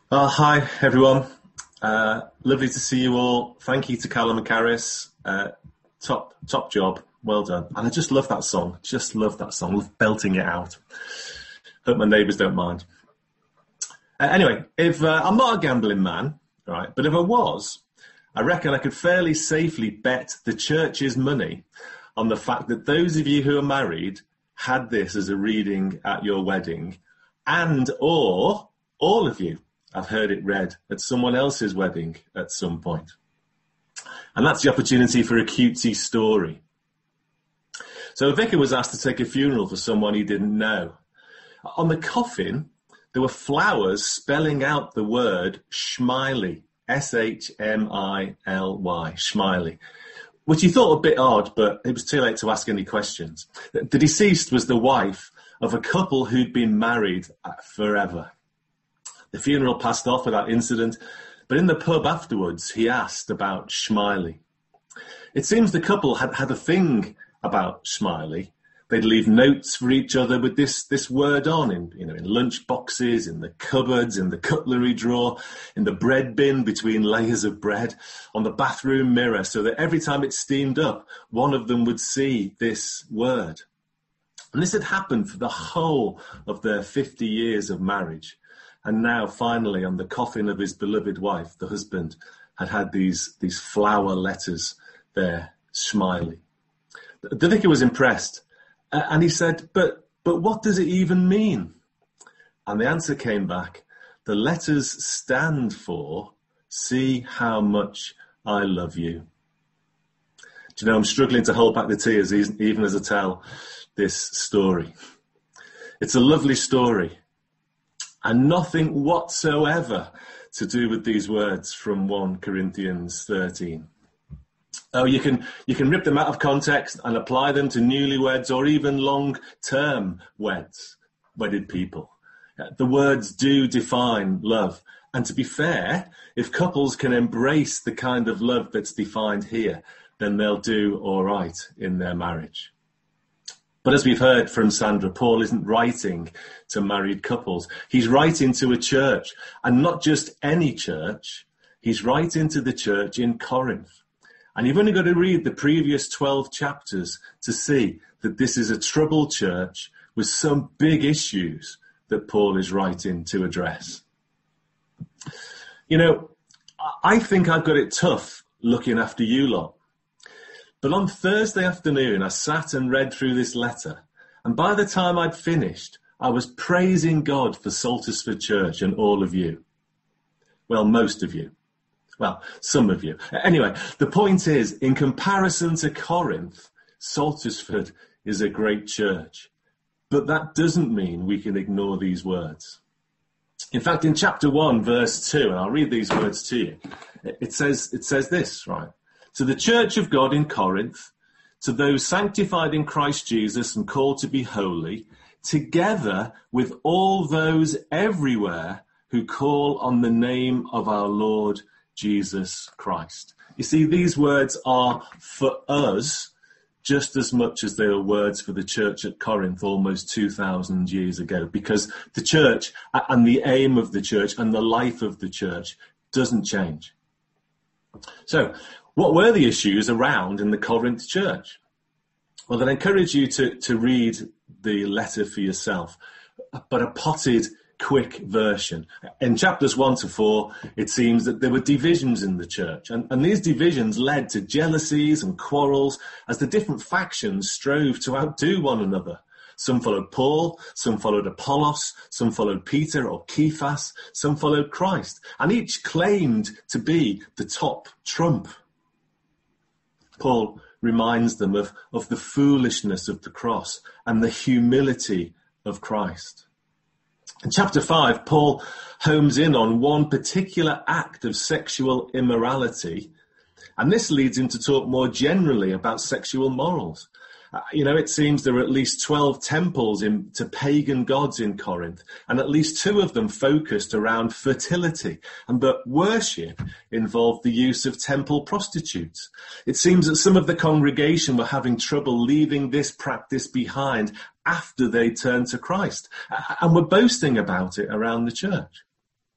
Hi, everyone. Lovely to see you all. Thank you to Callum and Caris. Top job. Well done. And I just love that song. Just love that song. Love belting it out. Hope my neighbours don't mind. Anyway, if I'm not a gambling man, right, but if I was, I reckon I could fairly safely bet the church's money on the fact that those of you who are married had this as a reading at your wedding, and or all of you have heard it read at someone else's wedding at some point. And that's the opportunity for a cutesy story. So a vicar was asked to take a funeral for someone he didn't know. On the coffin, there were flowers spelling out the word Schmiley, S-H-M-I-L-Y, Schmiley, which he thought a bit odd, but it was too late to ask any questions. The deceased was the wife of a couple who'd been married forever. The funeral passed off without incident, but in the pub afterwards, he asked about Schmiley. It seems the couple had a thing about Schmiley. They'd leave notes for each other with this word on in lunch boxes, in the cupboards, in the cutlery drawer, in the bread bin between layers of bread, on the bathroom mirror, so that every time it steamed up, one of them would see this word. And this had happened for the whole of their 50 years of marriage. And now, finally, on the coffin of his beloved wife, the husband had these flower letters there, Schmiley. The vicar was impressed, and he said, but what does it even mean? And the answer came back, the letters stand for, see how much I love you. Do you know, I'm struggling to hold back the tears even as I tell this story. It's a lovely story. And nothing whatsoever to do with these words from 1 Corinthians 13. Oh, you can rip them out of context and apply them to newlyweds or even long-term wedded people. The words do define love. And to be fair, if couples can embrace the kind of love that's defined here, then they'll do all right in their marriage. But as we've heard from Sandra, Paul isn't writing to married couples. He's writing to a church, and not just any church. He's writing to the church in Corinth. And you've only got to read the previous 12 chapters to see that this is a troubled church with some big issues that Paul is writing to address. You know, I think I've got it tough looking after you lot. But on Thursday afternoon, I sat and read through this letter, and by the time I'd finished, I was praising God for Saltersford Church and all of you. Well, most of you. Well, some of you. Anyway, the point is, in comparison to Corinth, Saltersford is a great church. But that doesn't mean we can ignore these words. In fact, in chapter 1, verse 2, and I'll read these words to you, it says this, right? To the church of God in Corinth, to those sanctified in Christ Jesus and called to be holy, together with all those everywhere who call on the name of our Lord Jesus Christ. You see, these words are for us just as much as they are words for the church at Corinth almost 2,000 years ago, because the church and the aim of the church and the life of the church doesn't change. So, what were the issues around in the Corinth church? Well, I'd encourage you to read the letter for yourself, but a potted, quick version. In chapters 1 to 4, it seems that there were divisions in the church, and these divisions led to jealousies and quarrels as the different factions strove to outdo one another. Some followed Paul, some followed Apollos, some followed Peter or Cephas, some followed Christ, and each claimed to be the top trump. Paul reminds them of the foolishness of the cross and the humility of Christ. In chapter 5, Paul homes in on one particular act of sexual immorality, and this leads him to talk more generally about sexual morals. It seems there were at least 12 temples to pagan gods in Corinth, and at least 2 of them focused around fertility. But worship involved the use of temple prostitutes. It seems that some of the congregation were having trouble leaving this practice behind after they turned to Christ, and were boasting about it around the church.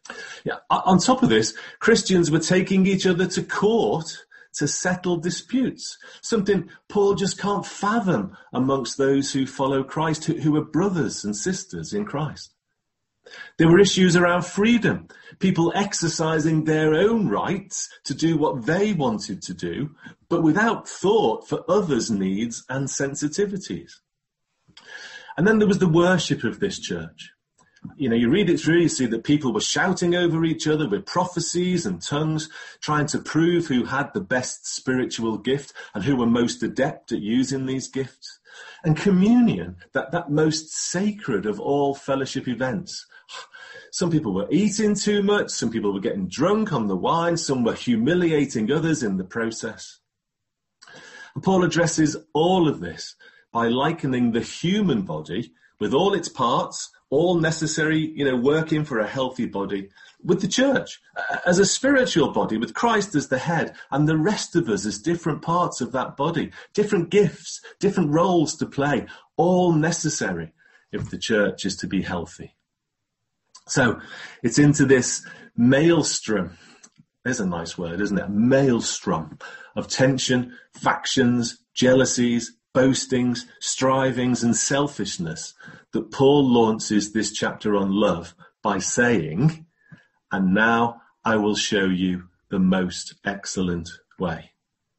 Yeah. On top of this, Christians were taking each other to court to settle disputes, something Paul just can't fathom amongst those who follow Christ, who are brothers and sisters in Christ. There were issues around freedom, people exercising their own rights to do what they wanted to do, but without thought for others' needs and sensitivities. And then there was the worship of this church. You know, you read it through, you see that people were shouting over each other with prophecies and tongues, trying to prove who had the best spiritual gift and who were most adept at using these gifts. And communion, that most sacred of all fellowship events. Some people were eating too much, some people were getting drunk on the wine, some were humiliating others in the process. And Paul addresses all of this by likening the human body with all its parts, all necessary, working for a healthy body, with the church as a spiritual body, with Christ as the head, and the rest of us as different parts of that body, different gifts, different roles to play, all necessary if the church is to be healthy. So it's into this maelstrom. There's a nice word, isn't it? Maelstrom of tension, factions, jealousies, boastings, strivings, and selfishness that Paul launches this chapter on love by saying, and now I will show you the most excellent way.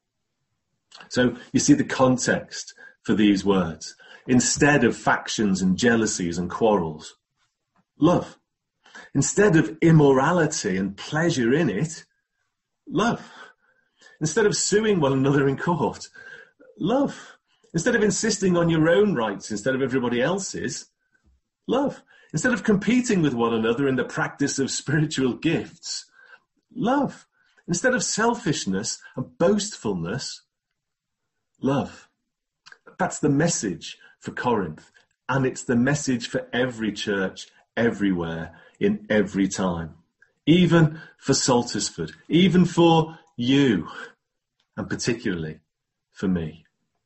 So you see the context for these words. Instead of factions and jealousies and quarrels, love. Instead of immorality and pleasure in it, love. Instead of suing one another in court, love. Instead of insisting on your own rights instead of everybody else's, love. Instead of competing with one another in the practice of spiritual gifts, love. Instead of selfishness and boastfulness, love. That's the message for Corinth, and it's the message for every church, everywhere, in every time. Even for Saltersford, even for you, and particularly for me.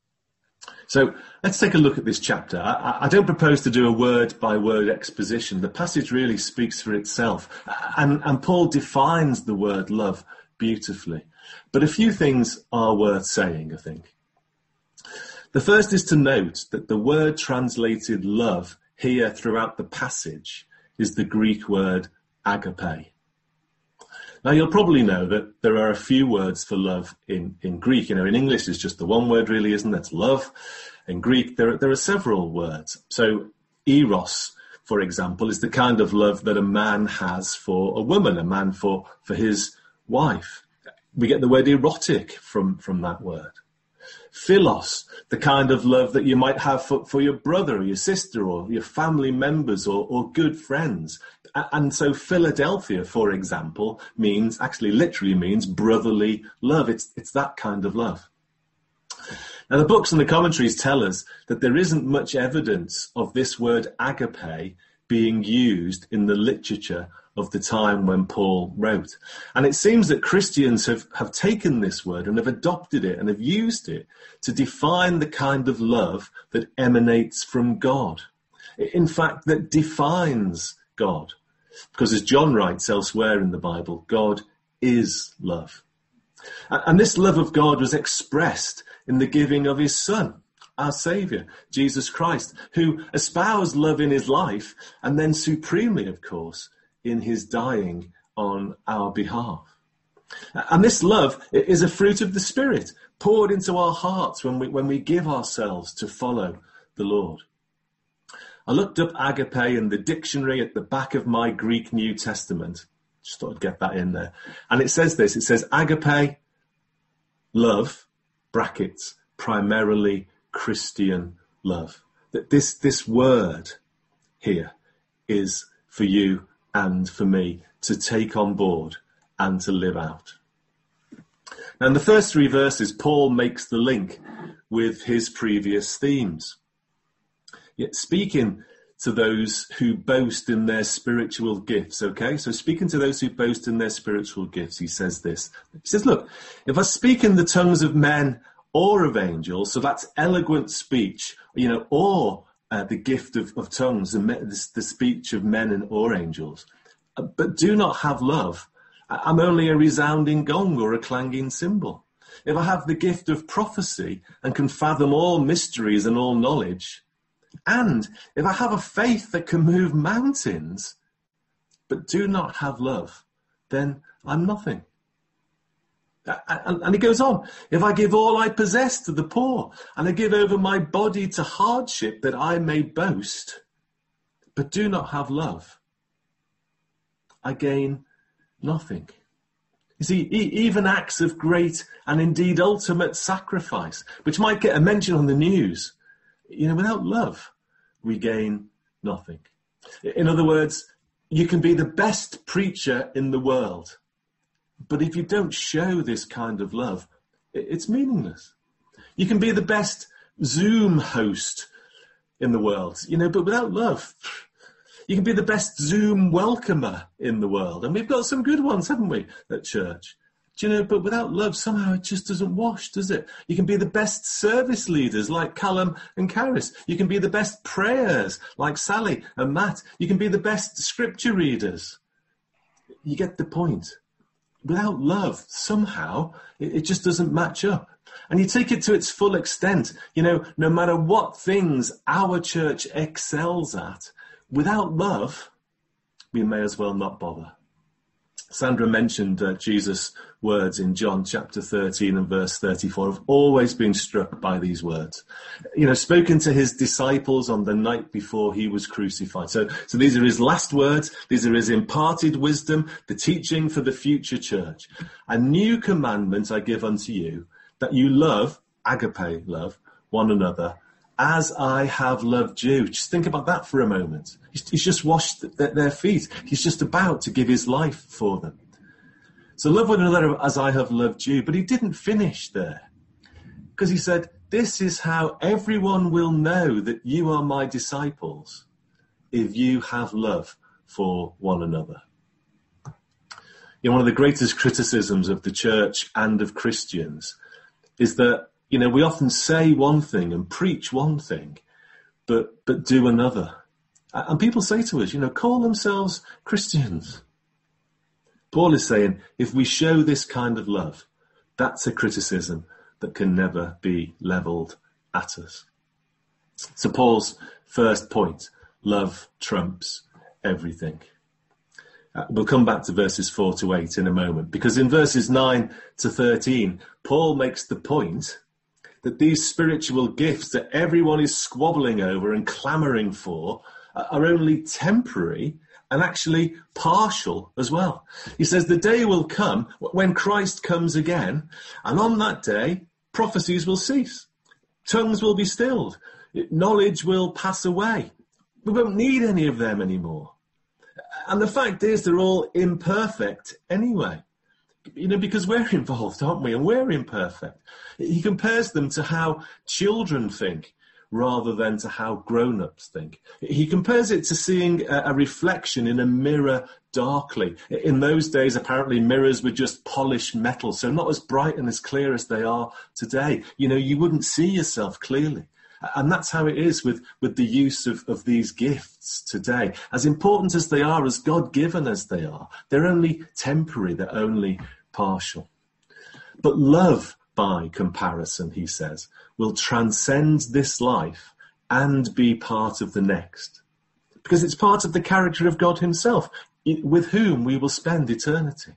So let's take a look at this chapter. I don't propose to do a word-by-word exposition. The passage really speaks for itself. And Paul defines the word love beautifully. But a few things are worth saying, I think. The first is to note that the word translated love here throughout the passage is the Greek word agape. Now, you'll probably know that there are a few words for love in Greek. In English, it's just the one word, really, isn't it? That's love. In Greek, there are several words. So, eros, for example, is the kind of love that a man has for a woman, a man for his wife. We get the word erotic from that word. Philos, the kind of love that you might have for your brother or your sister or your family members or good friends. And so Philadelphia, for example, literally means brotherly love. It's that kind of love. Now, the books and the commentaries tell us that there isn't much evidence of this word agape being used in the literature of the time when Paul wrote. And it seems that Christians have taken this word and have adopted it and have used it to define the kind of love that emanates from God. In fact, that defines God. Because as John writes elsewhere in the Bible, God is love. And this love of God was expressed in the giving of his Son, our Saviour, Jesus Christ, who espoused love in his life and then supremely, of course, in his dying on our behalf. And this love is a fruit of the Spirit poured into our hearts when we give ourselves to follow the Lord. I looked up agape in the dictionary at the back of my Greek New Testament. Just thought I'd get that in there. And it says this. It says agape, love, brackets, primarily Christian love. That this word here is for you and for me to take on board and to live out. Now, in the first three verses, Paul makes the link with his previous themes. Yet speaking to those who boast in their spiritual gifts, okay? So speaking to those who boast in their spiritual gifts, he says this. He says, look, if I speak in the tongues of men or of angels, so that's eloquent speech, or the gift of tongues, the speech of men or angels, but do not have love, I'm only a resounding gong or a clanging cymbal. If I have the gift of prophecy and can fathom all mysteries and all knowledge, and if I have a faith that can move mountains, but do not have love, then I'm nothing. And he goes on, if I give all I possess to the poor, and I give over my body to hardship that I may boast, but do not have love, I gain nothing. You see, even acts of great and indeed ultimate sacrifice, which might get a mention on the news, without love, we gain nothing. In other words, you can be the best preacher in the world, but if you don't show this kind of love, it's meaningless. You can be the best Zoom host in the world, but without love, you can be the best Zoom welcomer in the world. And we've got some good ones, haven't we, at church? But without love, somehow it just doesn't wash, does it? You can be the best service leaders like Callum and Caris. You can be the best prayers like Sally and Matt. You can be the best scripture readers. You get the point. Without love, somehow, it just doesn't match up. And you take it to its full extent. No matter what things our church excels at, without love, we may as well not bother. Sandra mentioned Jesus' words in John chapter 13 and verse 34. I've always been struck by these words. Spoken to his disciples on the night before he was crucified. So these are his last words. These are his imparted wisdom, the teaching for the future church. A new commandment I give unto you, that you love, agape love, one another, as I have loved you. Just think about that for a moment. He's just washed their feet. He's just about to give his life for them. So love one another as I have loved you. But he didn't finish there. Because he said, this is how everyone will know that you are my disciples, if you have love for one another. One of the greatest criticisms of the church and of Christians is that we often say one thing and preach one thing, but do another. And people say to us, call themselves Christians. Paul is saying, if we show this kind of love, that's a criticism that can never be levelled at us. So Paul's first point, love trumps everything. We'll come back to verses 4 to 8 in a moment, because in verses 9 to 13, Paul makes the point that these spiritual gifts that everyone is squabbling over and clamouring for are only temporary and actually partial as well. He says the day will come when Christ comes again, and on that day, prophecies will cease. Tongues will be stilled. Knowledge will pass away. We won't need any of them anymore. And the fact is, they're all imperfect anyway. Because we're involved, aren't we? And we're imperfect. He compares them to how children think rather than to how grown-ups think. He compares it to seeing a reflection in a mirror darkly. In those days, apparently, mirrors were just polished metal, so not as bright and as clear as they are today. You wouldn't see yourself clearly. And that's how it is with the use of these gifts today. As important as they are, as God-given as they are, they're only temporary, they're only partial. But love, by comparison, he says, will transcend this life and be part of the next. Because it's part of the character of God himself, with whom we will spend eternity.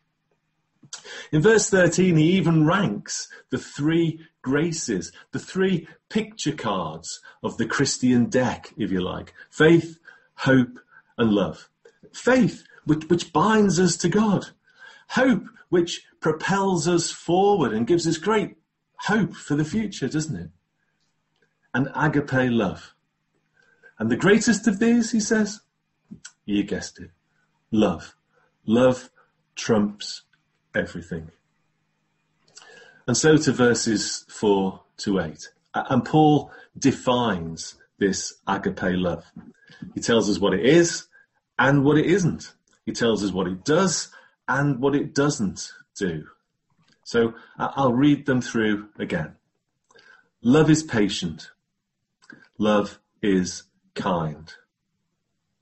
In verse 13, he even ranks the three graces, the three picture cards of the Christian deck, if you like. Faith, hope, and love. Faith, which binds us to God. Hope, which propels us forward and gives us great hope for the future, doesn't it? And agape love. And the greatest of these, he says, you guessed it, love. Love trumps everything. And so to verses 4 to 8. And Paul defines this agape love. He tells us what it is and what it isn't. He tells us what it does and what it doesn't do. So I'll read them through again. Love is patient. Love is kind.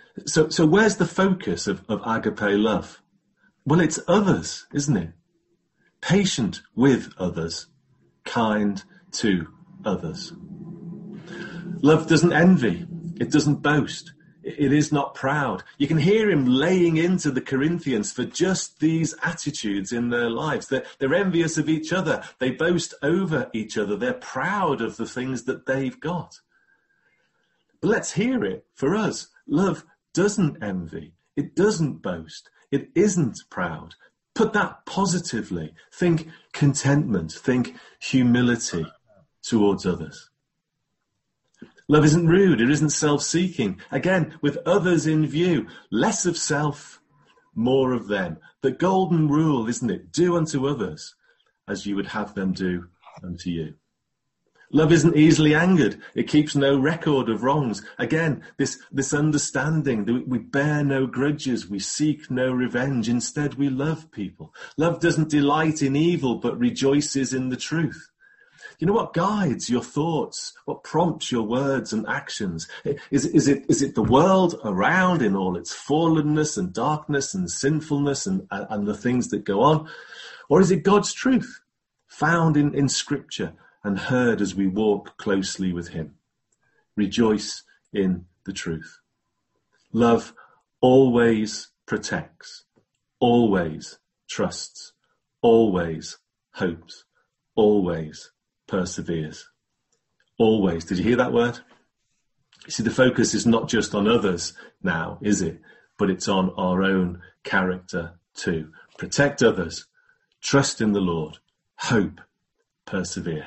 So where's the focus of agape love? Well, it's others, isn't it? Patient with others, kind to others. Love doesn't envy. It doesn't boast. It is not proud. You can hear him laying into the Corinthians for just these attitudes in their lives. They're envious of each other. They boast over each other. They're proud of the things that they've got. But let's hear it for us. Love doesn't envy. It doesn't boast. It isn't proud. Put that positively. Think contentment. Think humility towards others. Love isn't rude. It isn't self-seeking. Again, with others in view, less of self, more of them. The golden rule, isn't it? Do unto others as you would have them do unto you. Love isn't easily angered. It keeps no record of wrongs. Again, this understanding that we bear no grudges. We seek no revenge. Instead, we love people. Love doesn't delight in evil, but rejoices in the truth. You know what guides your thoughts? What prompts your words and actions? Is it the world around in all its fallenness and darkness and sinfulness and the things that go on? Or is it God's truth found in Scripture and heard as we walk closely with him? Rejoice in the truth. Love always protects, always trusts, always hopes, always perseveres. Always. Did you hear that word? You see, the focus is not just on others now, is it? But it's on our own character too. Protect others, trust in the Lord, hope, persevere.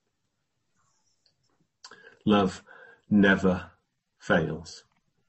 Love never fails.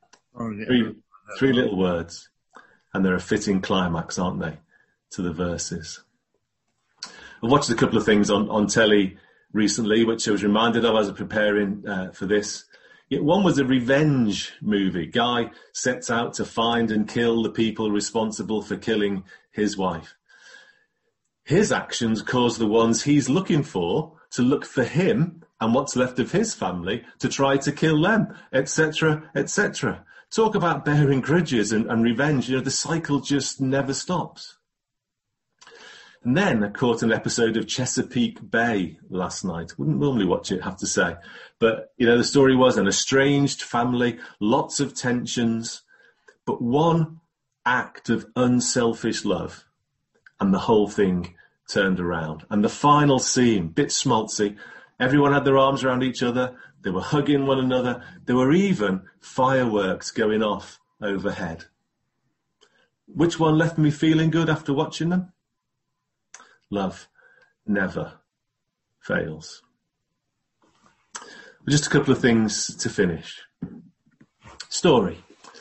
Three little words, and they're a fitting climax, aren't they, to the verses. I've watched a couple of things on telly recently, which I was reminded of as I was preparing for this. One was a revenge movie. Guy sets out to find and kill the people responsible for killing his wife. His actions cause the ones he's looking for to look for him and what's left of his family to try to kill them, etc., etc. Talk about bearing grudges and revenge. You know, the cycle just never stops. And then I caught an episode of Chesapeake Bay last night. Wouldn't normally watch it, have to say. But, you know, the story was an estranged family, lots of tensions, but one act of unselfish love, and the whole thing turned around. And the final scene, bit schmaltzy. Everyone had their arms around each other. They were hugging one another. There were even fireworks going off overhead. Which one left me feeling good after watching them? Love never fails. Just a couple of things to finish. Story.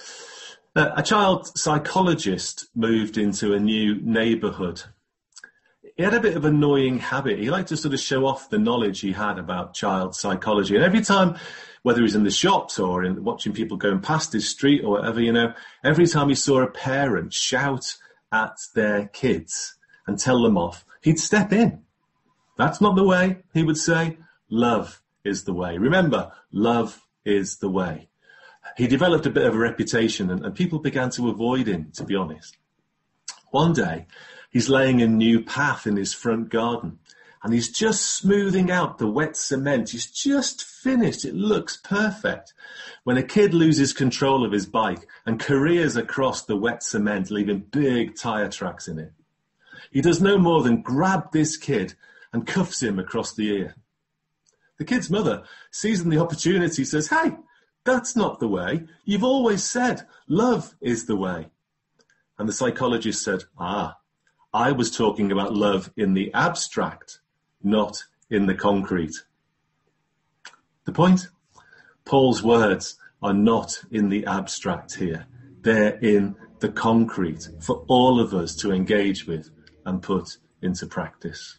A child psychologist moved into a new neighbourhood. He had a bit of an annoying habit. He liked to sort of show off the knowledge he had about child psychology. And every time, whether he's in the shops or in watching people going past his street or whatever, you know, every time he saw a parent shout at their kids and tell them off, he'd step in. That's not the way, he would say. Love is the way. Remember, love is the way. He developed a bit of a reputation and people began to avoid him, to be honest. One day, he's laying a new path in his front garden and he's just smoothing out the wet cement. He's just finished. It looks perfect. When a kid loses control of his bike and careers across the wet cement, leaving big tyre tracks in it. He does no more than grab this kid and cuffs him across the ear. The kid's mother, seizing the opportunity, says, "Hey, that's not the way. You've always said love is the way." And the psychologist said, I was talking about love in the abstract, not in the concrete. The point? Paul's words are not in the abstract here. They're in the concrete for all of us to engage with and put into practice.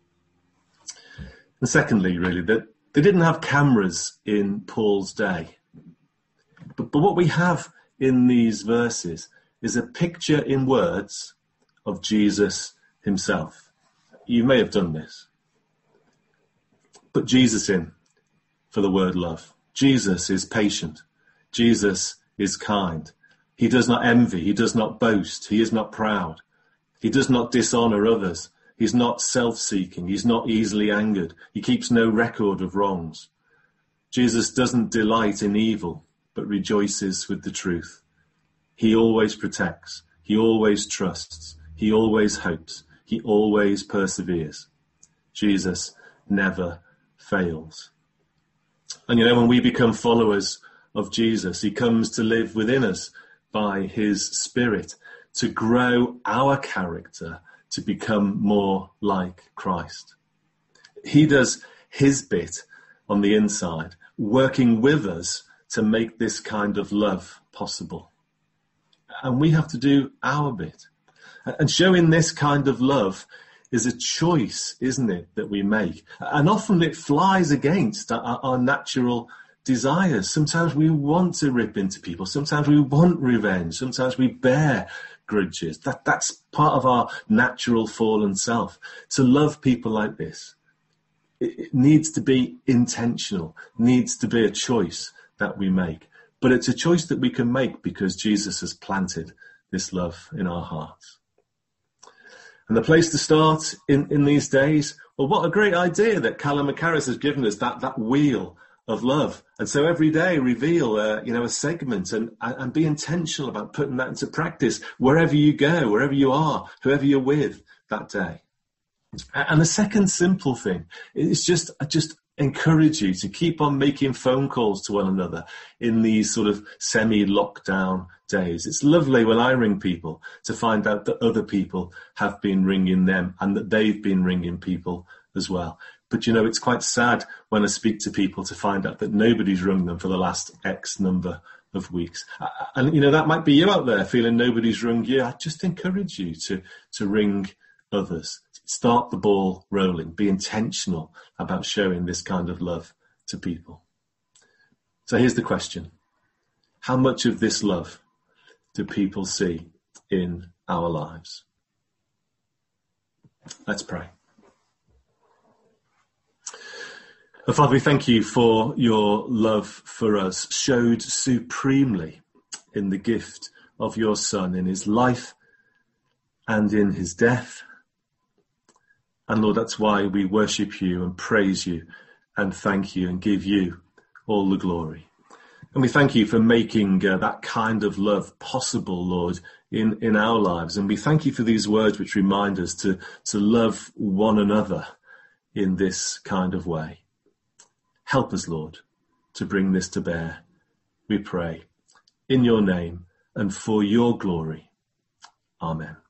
And secondly, really, that they didn't have cameras in Paul's day. But what we have in these verses is a picture in words of Jesus himself. You may have done this. Put Jesus in for the word love. Jesus is patient. Jesus is kind. He does not envy. He does not boast. He is not proud. He does not dishonor others. He's not self-seeking. He's not easily angered. He keeps no record of wrongs. Jesus doesn't delight in evil, but rejoices with the truth. He always protects. He always trusts. He always hopes. He always perseveres. Jesus never fails. And when we become followers of Jesus, he comes to live within us by his Spirit to grow our character to become more like Christ. He does his bit on the inside, working with us to make this kind of love possible. And we have to do our bit. And showing this kind of love is a choice, isn't it, that we make? And often it flies against our natural desires. Sometimes we want to rip into people. Sometimes we want revenge. Sometimes we bear grudges. That's part of our natural fallen self. To love people like this, it needs to be intentional, needs to be a choice that we make. But it's a choice that we can make because Jesus has planted this love in our hearts. And the place to start in these days, well, what a great idea that Callum McCarris has given us, that wheel of love. And so every day reveal, a segment and be intentional about putting that into practice wherever you go, wherever you are, whoever you're with that day. And the second simple thing is just encourage you to keep on making phone calls to one another in these sort of semi-lockdown days. It's lovely when I ring people to find out that other people have been ringing them and that they've been ringing people as well. But, it's quite sad when I speak to people to find out that nobody's rung them for the last X number of weeks. And, that might be you out there feeling nobody's rung you. I just encourage you to ring others. Start the ball rolling. Be intentional about showing this kind of love to people. So here's the question. How much of this love do people see in our lives? Let's pray. Father, we thank you for your love for us, showed supremely in the gift of your Son, in his life and in his death. And Lord, that's why we worship you and praise you and thank you and give you all the glory. And we thank you for making that kind of love possible, Lord, in our lives. And we thank you for these words which remind us to love one another in this kind of way. Help us, Lord, to bring this to bear, we pray, in your name and for your glory. Amen.